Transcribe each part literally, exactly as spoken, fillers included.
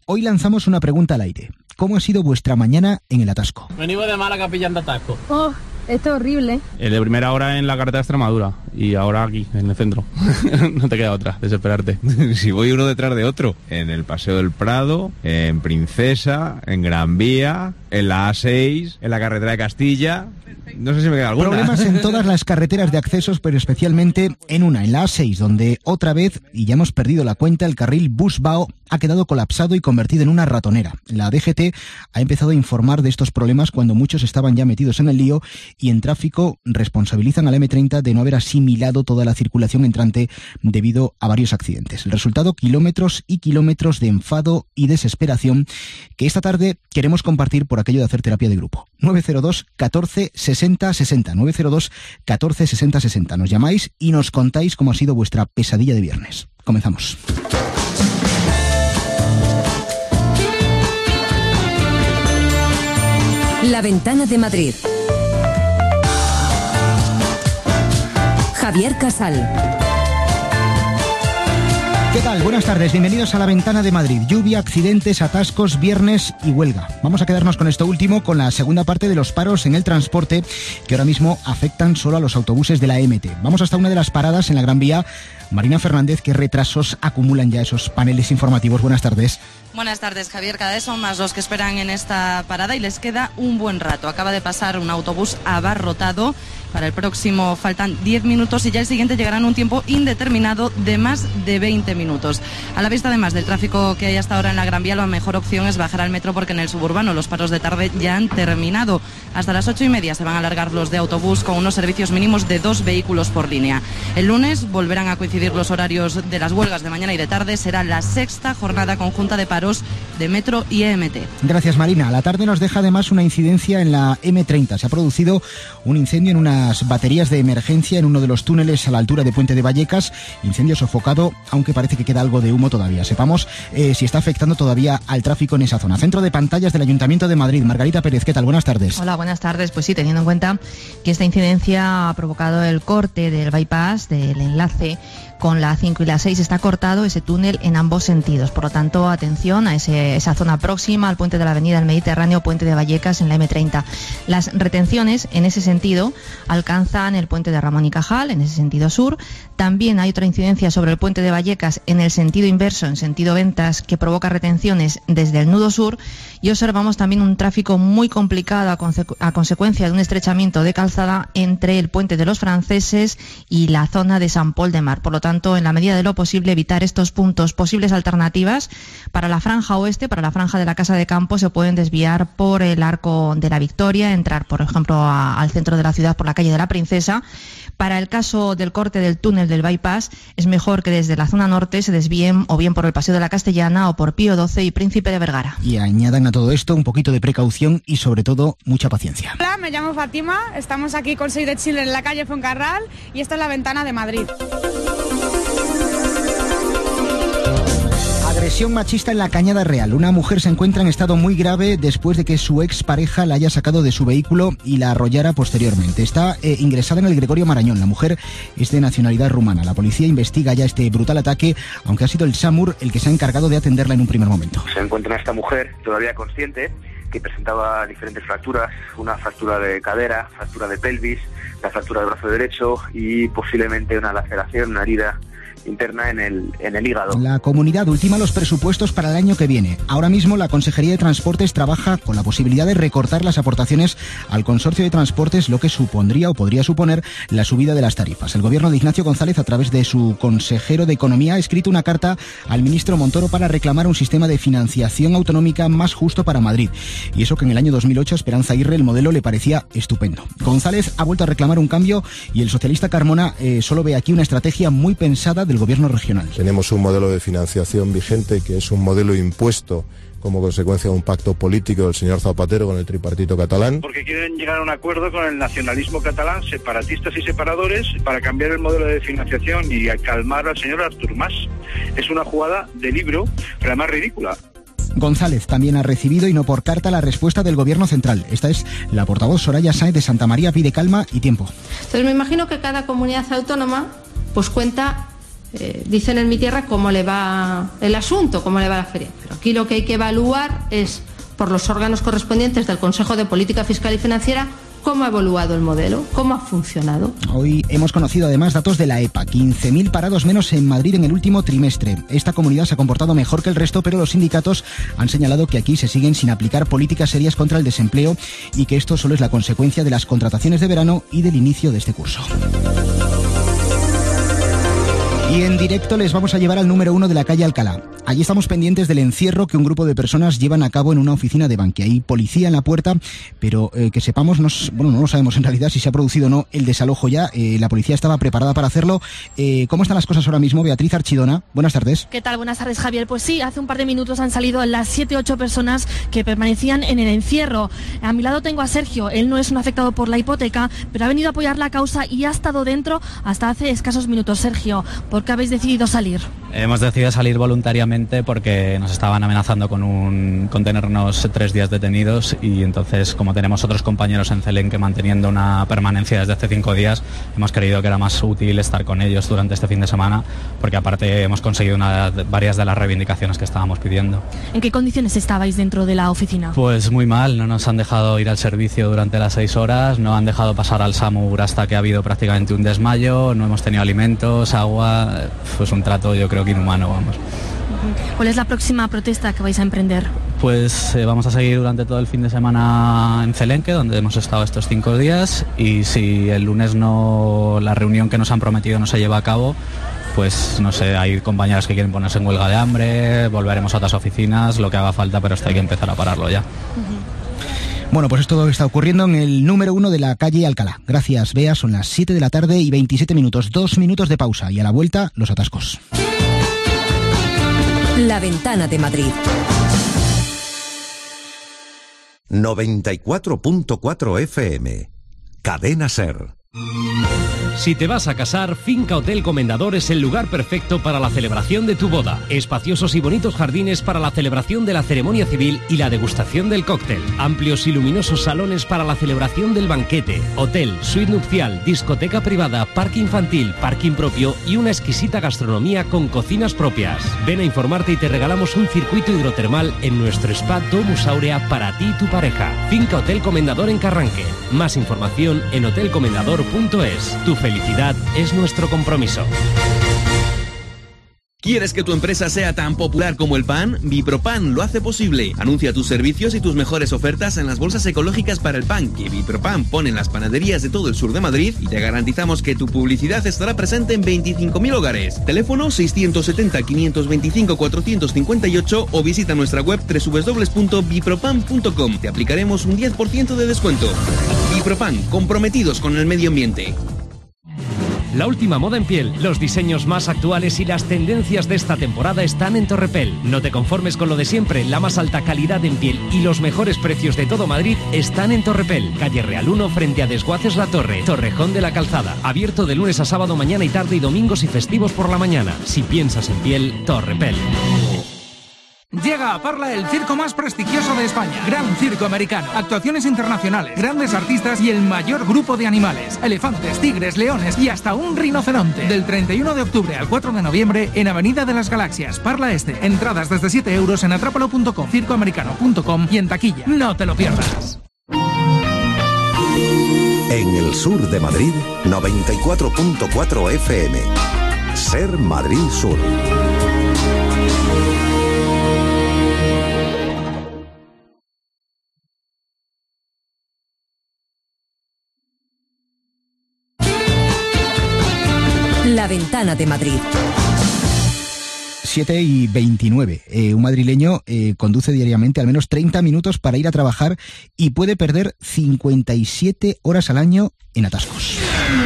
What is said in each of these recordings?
Hoy lanzamos una pregunta al aire. ¿Cómo ha sido vuestra mañana en el atasco? Venimos de Málaga pillando atasco. Oh, esto es horrible. El de primera hora en la carretera de Extremadura y ahora aquí, en el centro. No te queda otra, desesperarte. Si voy uno detrás de otro, en el Paseo del Prado, en Princesa, en Gran Vía, en la A seis, en la carretera de Castilla... No sé si me queda alguna. Problemas en todas las carreteras de accesos, pero especialmente en una, en la A seis, donde otra vez, y ya hemos perdido la cuenta, el carril Busbao ha quedado colapsado y convertido en una ratonera. La D G T ha empezado a informar de estos problemas cuando muchos estaban ya metidos en el lío, y en tráfico responsabilizan al eme treinta de no haber asimilado toda la circulación entrante debido a varios accidentes. El resultado, kilómetros y kilómetros de enfado y desesperación que esta tarde queremos compartir por aquello de hacer terapia de grupo. nueve cero dos, catorce, sesenta, sesenta. nueve cero dos, catorce, sesenta, sesenta. Nos llamáis y nos contáis cómo ha sido vuestra pesadilla de viernes. Comenzamos. La Ventana de Madrid. Javier Casal. ¿Qué tal? Buenas tardes, bienvenidos a La Ventana de Madrid. Lluvia, accidentes, atascos, viernes y huelga. Vamos a quedarnos con esto último, con la segunda parte de los paros en el transporte, que ahora mismo afectan solo a los autobuses de la eme te. Vamos hasta una de las paradas en la Gran Vía. Marina Fernández, ¿qué retrasos acumulan ya esos paneles informativos? Buenas tardes. Buenas tardes, Javier. Cada vez son más los que esperan en esta parada y les queda un buen rato. Acaba de pasar un autobús abarrotado. Para el próximo faltan diez minutos y ya el siguiente llegará en un tiempo indeterminado de más de veinte minutos. A la vista, además del tráfico que hay hasta ahora en la Gran Vía, la mejor opción es bajar al metro, porque en el suburbano los paros de tarde ya han terminado. Hasta las ocho y media se van a alargar los de autobús, con unos servicios mínimos de dos vehículos por línea. El lunes volverán a coincidir los horarios de las huelgas de mañana y de tarde. Será la sexta jornada conjunta de paros de metro y eme te. Gracias, Marina. La tarde nos deja además una incidencia en la eme treinta. Se ha producido un incendio en una baterías de emergencia en uno de los túneles a la altura de Puente de Vallecas. Incendio sofocado, aunque parece que queda algo de humo todavía. Sepamos eh, si está afectando todavía al tráfico en esa zona. Centro de pantallas del Ayuntamiento de Madrid. Margarita Pérez, ¿qué tal? Buenas tardes. Hola, buenas tardes. Pues sí, teniendo en cuenta que esta incidencia ha provocado el corte del bypass, del enlace con la cinco y la seis, está cortado ese túnel en ambos sentidos. Por lo tanto, atención a ese, esa zona próxima al puente de la Avenida del Mediterráneo, Puente de Vallecas, en la eme treinta. Las retenciones en ese sentido alcanzan el puente de Ramón y Cajal, en ese sentido sur. También hay otra incidencia sobre el puente de Vallecas en el sentido inverso, en sentido Ventas, que provoca retenciones desde el nudo sur. Y observamos también un tráfico muy complicado a, conse- a consecuencia de un estrechamiento de calzada entre el puente de los Franceses y la zona de San Pol de Mar. Por lo tanto, en la medida de lo posible, evitar estos puntos. Posibles alternativas para la franja oeste, para la franja de la Casa de Campo, se pueden desviar por el Arco de la Victoria, entrar, por ejemplo, a, al centro de la ciudad por la calle de la Princesa. Para el caso del corte del túnel del bypass, es mejor que desde la zona norte se desvíen o bien por el Paseo de la Castellana o por Pío doce y Príncipe de Vergara. Y añadan a todo esto un poquito de precaución y sobre todo mucha paciencia. Hola, me llamo Fátima, estamos aquí con Save the Children en la calle Fuencarral y esta es La Ventana de Madrid. Agresión machista en la Cañada Real. Una mujer se encuentra en estado muy grave después de que su expareja la haya sacado de su vehículo y la arrollara posteriormente. Está eh, ingresada en el Gregorio Marañón. La mujer es de nacionalidad rumana. La policía investiga ya este brutal ataque, aunque ha sido el SAMUR el que se ha encargado de atenderla en un primer momento. Se encuentra esta mujer todavía consciente, que presentaba diferentes fracturas, una fractura de cadera, fractura de pelvis, la fractura del brazo derecho y posiblemente una laceración, una herida interna en el, en el hígado. La comunidad ultima los presupuestos para el año que viene. Ahora mismo la Consejería de Transportes trabaja con la posibilidad de recortar las aportaciones al Consorcio de Transportes, lo que supondría o podría suponer la subida de las tarifas. El gobierno de Ignacio González, a través de su consejero de Economía, ha escrito una carta al ministro Montoro para reclamar un sistema de financiación autonómica más justo para Madrid. Y eso que en el año dos mil ocho a Esperanza Aguirre el modelo le parecía estupendo. González ha vuelto a reclamar un cambio y el socialista Carmona eh, solo ve aquí una estrategia muy pensada de del gobierno regional. Tenemos un modelo de financiación vigente que es un modelo impuesto como consecuencia de un pacto político del señor Zapatero con el tripartito catalán. Porque quieren llegar a un acuerdo con el nacionalismo catalán, separatistas y separadores, para cambiar el modelo de financiación y calmar al señor Artur Mas. Es una jugada de libro, pero además ridícula. González también ha recibido, y no por carta, la respuesta del Gobierno central. Esta es la portavoz Soraya Sáenz de Santa María. Pide calma y tiempo. Entonces me imagino que cada comunidad autónoma pues cuenta eh, dicen en mi tierra cómo le va el asunto, cómo le va la feria. Pero aquí lo que hay que evaluar es, por los órganos correspondientes del Consejo de Política Fiscal y Financiera, cómo ha evolucionado el modelo, cómo ha funcionado. Hoy hemos conocido además datos de la E P A, quince mil parados menos en Madrid en el último trimestre. Esta comunidad se ha comportado mejor que el resto, pero los sindicatos han señalado que aquí se siguen sin aplicar políticas serias contra el desempleo y que esto solo es la consecuencia de las contrataciones de verano y del inicio de este curso. Y en directo les vamos a llevar al número uno de la calle Alcalá. Allí estamos pendientes del encierro que un grupo de personas llevan a cabo en una oficina de Bankia. Hay policía en la puerta, pero eh, que sepamos, no, bueno, no lo sabemos en realidad si se ha producido o no el desalojo ya. Eh, la policía estaba preparada para hacerlo. Eh, ¿Cómo están las cosas ahora mismo? Beatriz Archidona, buenas tardes. ¿Qué tal? Buenas tardes, Javier. Pues sí, hace un par de minutos han salido las siete u ocho personas que permanecían en el encierro. A mi lado tengo a Sergio. Él no es un afectado por la hipoteca, pero ha venido a apoyar la causa y ha estado dentro hasta hace escasos minutos. Sergio, ¿por qué habéis decidido salir? Hemos decidido salir voluntariamente porque nos estaban amenazando con, un, con tenernos tres días detenidos y entonces, como tenemos otros compañeros en Celenque manteniendo una permanencia desde hace cinco días, hemos creído que era más útil estar con ellos durante este fin de semana porque aparte hemos conseguido una, varias de las reivindicaciones que estábamos pidiendo. ¿En qué condiciones estabais dentro de la oficina? Pues muy mal, no nos han dejado ir al servicio durante las seis horas, no han dejado pasar al SAMUR hasta que ha habido prácticamente un desmayo, no hemos tenido alimentos, agua, pues un trato yo creo que inhumano, vamos. ¿Cuál es la próxima protesta que vais a emprender? Pues eh, vamos a seguir durante todo el fin de semana en Celenque, donde hemos estado estos cinco días, y si el lunes no la reunión que nos han prometido no se lleva a cabo, pues no sé, hay compañeras que quieren ponerse en huelga de hambre, volveremos a otras oficinas, lo que haga falta, pero esto hay que empezar a pararlo ya. Uh-huh. Bueno, pues esto está ocurriendo en el número uno de la calle Alcalá. Gracias, Bea, son las siete de la tarde y veintisiete minutos, dos minutos de pausa y a la vuelta los atascos. La Ventana de Madrid. noventa y cuatro punto cuatro F M. Cadena SER. Si te vas a casar, Finca Hotel Comendador es el lugar perfecto para la celebración de tu boda. Espaciosos y bonitos jardines para la celebración de la ceremonia civil y la degustación del cóctel. Amplios y luminosos salones para la celebración del banquete. Hotel, suite nupcial, discoteca privada, parque infantil, parking propio y una exquisita gastronomía con cocinas propias. Ven a informarte y te regalamos un circuito hidrotermal en nuestro spa Domus Aurea para ti y tu pareja. Finca Hotel Comendador en Carranque. Más información en hotel comendador punto es. Tu felicidad es nuestro compromiso. ¿Quieres que tu empresa sea tan popular como el pan? Vipropan lo hace posible. Anuncia tus servicios y tus mejores ofertas en las bolsas ecológicas para el pan que Vipropan pone en las panaderías de todo el sur de Madrid y te garantizamos que tu publicidad estará presente en veinticinco mil hogares. Teléfono seiscientos setenta, quinientos veinticinco, cuatrocientos cincuenta y ocho o visita nuestra web doble u doble u doble u punto vipropan punto com. Te aplicaremos un diez por ciento de descuento. Vipropan, comprometidos con el medio ambiente. La última moda en piel, los diseños más actuales y las tendencias de esta temporada están en Torrepel. No te conformes con lo de siempre, la más alta calidad en piel y los mejores precios de todo Madrid están en Torrepel. Calle Real uno frente a Desguaces La Torre, Torrejón de la Calzada. Abierto de lunes a sábado mañana y tarde y domingos y festivos por la mañana. Si piensas en piel, Torrepel. Llega a Parla el circo más prestigioso de España, Gran Circo Americano. Actuaciones internacionales, grandes artistas y el mayor grupo de animales. Elefantes, tigres, leones y hasta un rinoceronte. Del treinta y uno de octubre al cuatro de noviembre en Avenida de las Galaxias, Parla Este. Entradas desde siete euros en atrápalo punto com, circoamericano punto com y en taquilla. No te lo pierdas. En el sur de Madrid, noventa y cuatro punto cuatro F M. SER Madrid Sur. La Ventana de Madrid. siete y veintinueve. Eh, un madrileño eh, conduce diariamente al menos treinta minutos para ir a trabajar y puede perder cincuenta y siete horas al año en atascos.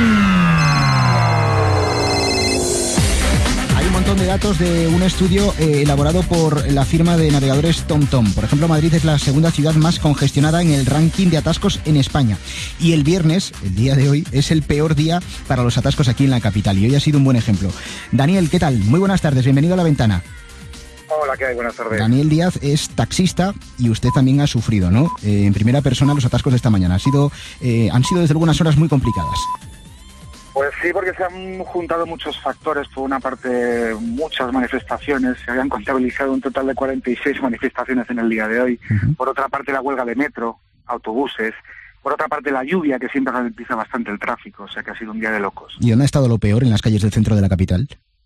De datos de un estudio eh, elaborado por la firma de navegadores TomTom. Por ejemplo, Madrid es la segunda ciudad más congestionada en el ranking de atascos en España. Y el viernes, el día de hoy, es el peor día para los atascos aquí en la capital. Y hoy ha sido un buen ejemplo. Daniel, ¿qué tal? Muy buenas tardes, bienvenido a La Ventana. Hola, ¿qué hay? Buenas tardes. Daniel Díaz es taxista y usted también ha sufrido, ¿no? Eh, en primera persona los atascos de esta mañana. Ha sido, eh, han sido desde luego unas horas muy complicadas. Pues sí, porque se han juntado muchos factores. Por una parte, muchas manifestaciones. Se habían contabilizado un total de cuarenta y seis manifestaciones en el día de hoy. Uh-huh. Por otra parte, la huelga de metro, autobuses. Por otra parte, la lluvia, que siempre ralentiza bastante el tráfico. O sea que ha sido un día de locos. ¿Y dónde ha estado lo peor en las calles del centro de la capital?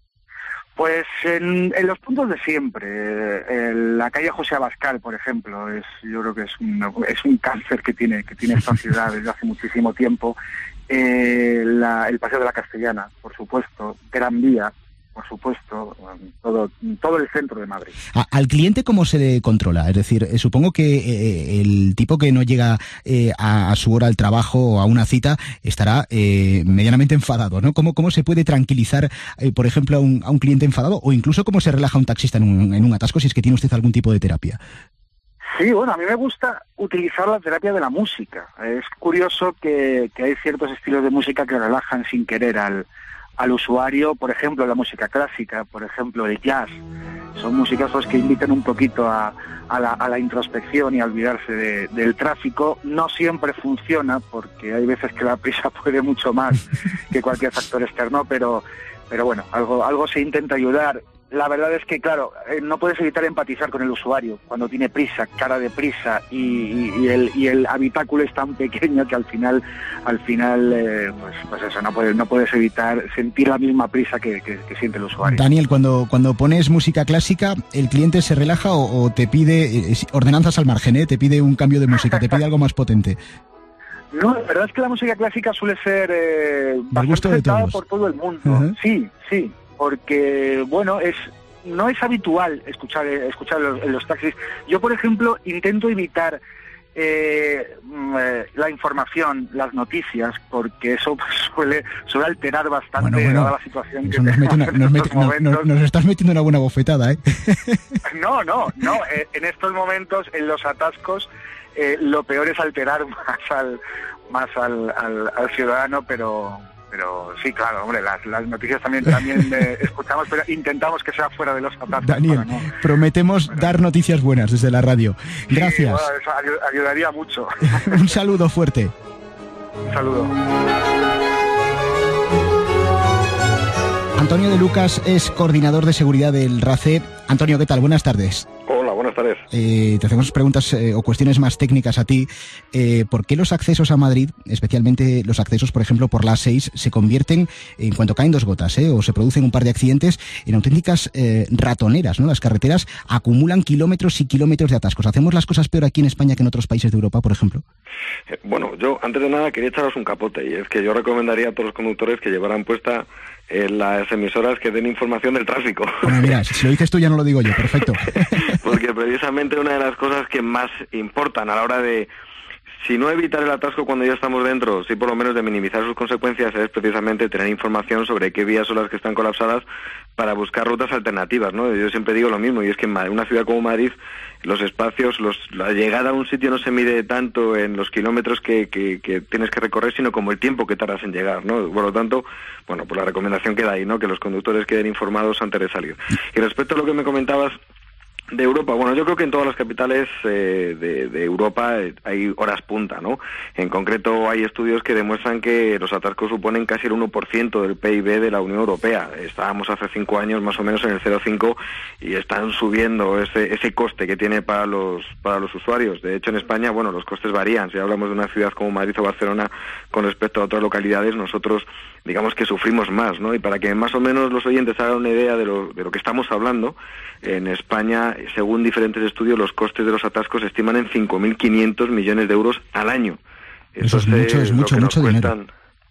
Pues en, en los puntos de siempre. En la calle José Abascal, por ejemplo, es yo creo que es un, es un cáncer que tiene, que tiene esta ciudad desde hace muchísimo tiempo. Eh, la, el Paseo de la Castellana, por supuesto, Gran Vía, por supuesto, todo todo el centro de Madrid. ¿A, ¿Al cliente cómo se le controla? Es decir, eh, supongo que eh, el tipo que no llega eh, a, a su hora al trabajo o a una cita estará eh, medianamente enfadado, ¿no? ¿Cómo, cómo se puede tranquilizar, eh, por ejemplo, a un, a un cliente enfadado? O incluso cómo se relaja un taxista en un, en un atasco si es que tiene usted algún tipo de terapia. Sí, bueno, a mí me gusta utilizar la terapia de la música. Es curioso que, que hay ciertos estilos de música que relajan sin querer al, al usuario. Por ejemplo, la música clásica, por ejemplo, el jazz. Son músicas pues, que invitan un poquito a, a, la, a la introspección y a olvidarse de, del tráfico. No siempre funciona, porque hay veces que la prisa puede mucho más que cualquier factor externo, pero, pero bueno, algo, algo se intenta ayudar. La verdad es que, claro, eh, no puedes evitar empatizar con el usuario cuando tiene prisa, cara de prisa, y, y, y, el, y el habitáculo es tan pequeño que al final, al final, eh, pues, pues eso, no puedes, no puedes evitar sentir la misma prisa que, que, que siente el usuario. Daniel, cuando, cuando pones música clásica, ¿el cliente se relaja o, o te pide, eh, ordenanzas al margen, eh, te pide un cambio de música, te pide algo más potente? No, la verdad es que la música clásica suele ser eh, bastante aceptada por todo el mundo. Uh-huh. Sí, sí. Porque, bueno, es no es habitual escuchar escuchar los, en los taxis. Yo, por ejemplo, intento evitar eh, la información, las noticias, porque eso suele suele alterar bastante bueno, bueno, dada la situación que nos, mete una, nos, mete, nos, nos, nos estás metiendo una buena bofetada, ¿eh? No, no, no. Eh, en estos momentos, en los atascos, eh, lo peor es alterar más al más al, al, al ciudadano, pero... Pero sí, claro, hombre, las, las noticias también también eh, escuchamos, pero intentamos que sea fuera de los atascos. Daniel, no, prometemos pero... dar noticias buenas desde la radio. Gracias. Sí, bueno, eso ayud- ayudaría mucho. Un saludo fuerte. Un saludo. Antonio de Lucas es coordinador de seguridad del R A C E. Antonio, ¿qué tal? Buenas tardes. Hola, buenas tardes. Eh, te hacemos preguntas eh, o cuestiones más técnicas a ti. Eh, ¿Por qué los accesos a Madrid, especialmente los accesos, por ejemplo, por la A seis, se convierten, en cuanto caen dos gotas, eh, o se producen un par de accidentes, en auténticas eh, ratoneras, ¿no? Las carreteras acumulan kilómetros y kilómetros de atascos. ¿Hacemos las cosas peor aquí en España que en otros países de Europa, por ejemplo? Eh, bueno, yo antes de nada quería echaros un capote, y es que yo recomendaría a todos los conductores que llevaran puesta en las emisoras que den información del tráfico. Bueno, mira, si lo dices tú ya no lo digo yo, perfecto. Porque precisamente una de las cosas que más importan a la hora de, si no evitar el atasco cuando ya estamos dentro, sí por lo menos de minimizar sus consecuencias, es precisamente tener información sobre qué vías son las que están colapsadas para buscar rutas alternativas, ¿no? Yo siempre digo lo mismo, y es que en una ciudad como Madrid, los espacios, los, la llegada a un sitio no se mide tanto en los kilómetros que, que, que tienes que recorrer, sino como el tiempo que tardas en llegar, ¿no? Por lo tanto, bueno, pues la recomendación queda ahí, ¿no? Que los conductores queden informados antes de salir. Y respecto a lo que me comentabas de Europa, bueno, yo creo que en todas las capitales eh, de, de Europa eh, hay horas punta, ¿no? En concreto hay estudios que demuestran que los atascos suponen casi el uno por ciento del P I B de la Unión Europea. Estábamos hace cinco años más o menos en el cero coma cinco y están subiendo ese ese coste que tiene para los para los usuarios. De hecho, en España, bueno, los costes varían. Si hablamos de una ciudad como Madrid o Barcelona con respecto a otras localidades, nosotros digamos que sufrimos más, ¿no? Y para que más o menos los oyentes hagan una idea de lo, de lo que estamos hablando, en España, según diferentes estudios, los costes de los atascos se estiman en cinco mil quinientos millones de euros al año. Eso, Eso es mucho, es mucho, mucho dinero.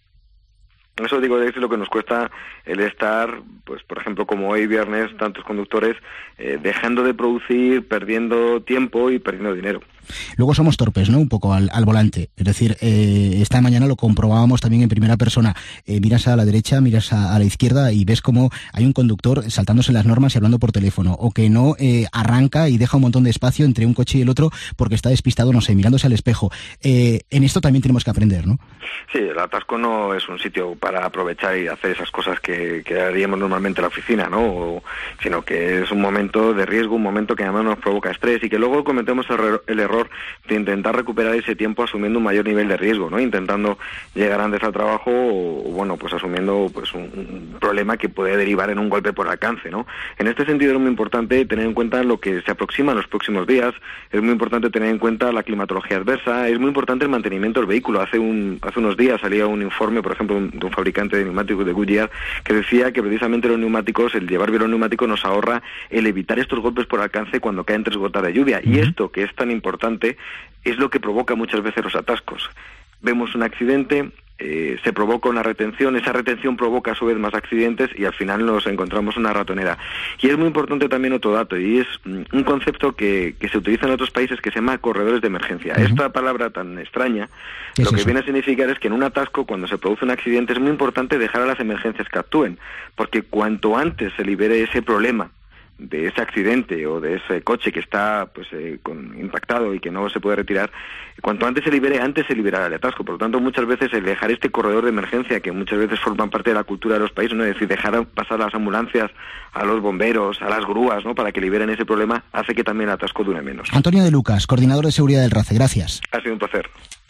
Eso digo, es lo que nos cuesta el estar, pues por ejemplo, como hoy viernes, tantos conductores eh, dejando de producir, perdiendo tiempo y perdiendo dinero. Luego somos torpes, ¿no? Un poco al, al volante. Es decir, eh, esta mañana lo comprobábamos también en primera persona. Eh, miras a la derecha, miras a, a la izquierda y ves como hay un conductor saltándose las normas y hablando por teléfono. O que no eh, arranca y deja un montón de espacio entre un coche y el otro porque está despistado, no sé, mirándose al espejo. Eh, en esto también tenemos que aprender, ¿no? Sí, el atasco no es un sitio para aprovechar y hacer esas cosas que, que haríamos normalmente en la oficina, ¿no? O, sino que es un momento de riesgo, un momento que además nos provoca estrés y que luego cometemos el, el error error de intentar recuperar ese tiempo asumiendo un mayor nivel de riesgo, ¿no? Intentando llegar antes al trabajo o, bueno, pues asumiendo pues un, un problema que puede derivar en un golpe por alcance, ¿no? En este sentido es muy importante tener en cuenta lo que se aproxima en los próximos días, es muy importante tener en cuenta la climatología adversa, es muy importante el mantenimiento del vehículo. Hace un hace unos días salía un informe, por ejemplo, de un fabricante de neumáticos de Goodyear, que decía que precisamente los neumáticos, el llevar bien los neumáticos nos ahorra el evitar estos golpes por alcance cuando caen tres gotas de lluvia. Y esto, que es tan importante, es lo que provoca muchas veces los atascos. Vemos un accidente, eh, se provoca una retención, esa retención provoca a su vez más accidentes y al final nos encontramos una ratonera. Y es muy importante también otro dato, y es mm, un concepto que, que se utiliza en otros países que se llama corredores de emergencia. Uh-huh. Esta palabra tan extraña, lo que eso? viene a significar es que en un atasco, cuando se produce un accidente, es muy importante dejar a las emergencias que actúen, porque cuanto antes se libere ese problema de ese accidente o de ese coche que está pues eh, con, impactado y que no se puede retirar, cuanto antes se libere, antes se liberará el atasco. Por lo tanto, muchas veces el dejar este corredor de emergencia, que muchas veces forman parte de la cultura de los países, ¿no? Es decir, dejar pasar las ambulancias a los bomberos, a las grúas, ¿no? Para que liberen ese problema, hace que también el atasco dure menos. Antonio de Lucas, coordinador de seguridad del RACE, gracias. Ha sido un placer.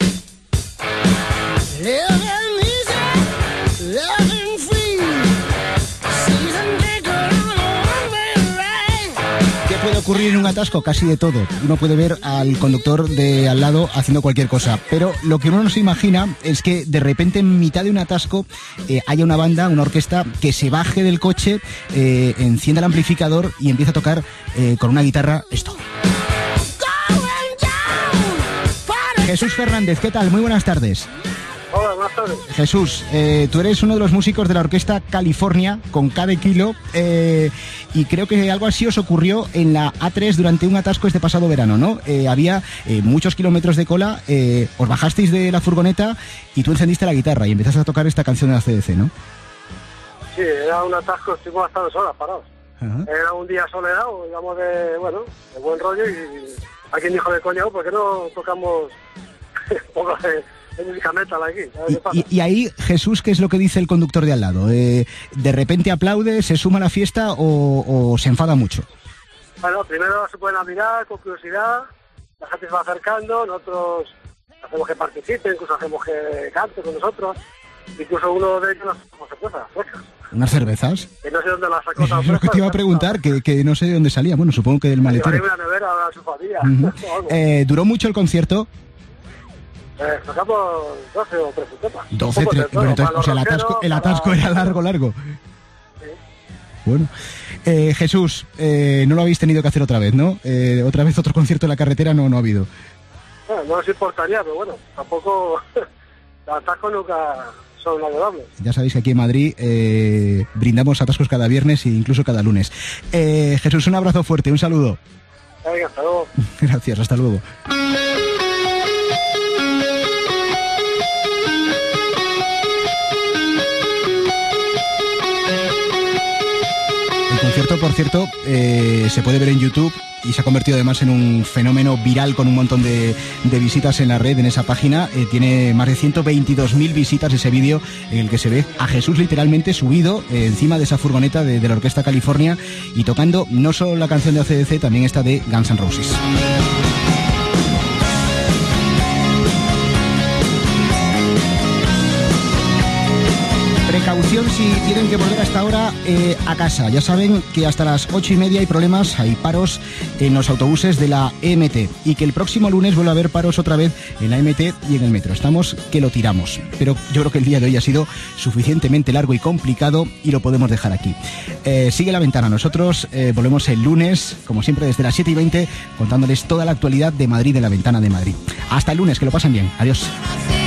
Puede ocurrir en un atasco casi de todo. Uno puede ver al conductor de al lado haciendo cualquier cosa, pero lo que uno no se imagina es que de repente en mitad de un atasco eh, haya una banda, una orquesta que se baje del coche, eh, encienda el amplificador y empieza a tocar eh, con una guitarra esto. Jesús Fernández, ¿qué tal? Muy buenas tardes. Hola, buenas tardes. Jesús, eh, tú eres uno de los músicos de la orquesta California, con K de kilo, eh, y creo que algo así os ocurrió en la A tres durante un atasco este pasado verano, ¿no? Eh, había eh, muchos kilómetros de cola, eh, os bajasteis de la furgoneta y tú encendiste la guitarra y empezaste a tocar esta canción de la C D C, ¿no? Sí, era un atasco, estuvimos hasta dos horas parados. Ajá. Era un día soleado, digamos, de, bueno, de buen rollo, y alguien dijo de coña, ¿por qué no tocamos un poco de... Aquí, y, y, y ahí, Jesús, ¿qué es lo que dice el conductor de al lado? Eh, ¿De repente aplaude, se suma a la fiesta o, o se enfada mucho? Bueno, primero se pueden mirar con curiosidad, la gente se va acercando, nosotros hacemos que participe, incluso hacemos que cante con nosotros, incluso uno de ellos nos hacemos cervezas frescas. ¿Unas cervezas? Que no sé dónde las sacó. Es lo que te iba a preguntar, que, que no sé de dónde salía. Bueno, supongo que del maletero. Una nevera, a su familia. Uh-huh. eh, ¿Duró mucho el concierto? Eh, sacamos doce o trece temas. doce, trece, bueno, entonces, o sea, el atasco, el atasco para... era largo, largo. Sí. Bueno, eh, Jesús, eh, no lo habéis tenido que hacer otra vez, ¿no? Eh, otra vez otro concierto en la carretera no, no ha habido. Bueno, no nos importaría, pero bueno, tampoco los atascos nunca son agradables. Ya sabéis que aquí en Madrid eh, brindamos atascos cada viernes e incluso cada lunes. Eh, Jesús, un abrazo fuerte, un saludo. Venga, hasta luego. Gracias, hasta luego. El concierto, por cierto, eh, se puede ver en YouTube y se ha convertido además en un fenómeno viral con un montón de, de visitas en la red, en esa página. Eh, tiene más de ciento veintidós mil visitas ese vídeo en el que se ve a Jesús literalmente subido eh, encima de esa furgoneta de, de la Orquesta California y tocando no solo la canción de A C D C, también esta de Guns N' Roses. Precaución si tienen que volver a esta hora eh, a casa. Ya saben que hasta las ocho y media hay problemas, hay paros en los autobuses de la E M T y que el próximo lunes vuelve a haber paros otra vez en la E M T y en el metro. Estamos que lo tiramos, pero yo creo que el día de hoy ha sido suficientemente largo y complicado y lo podemos dejar aquí. Eh, sigue La Ventana. Nosotros eh, volvemos el lunes, como siempre, desde las siete y veinte, contándoles toda la actualidad de Madrid, de La Ventana de Madrid. Hasta el lunes, que lo pasen bien. Adiós.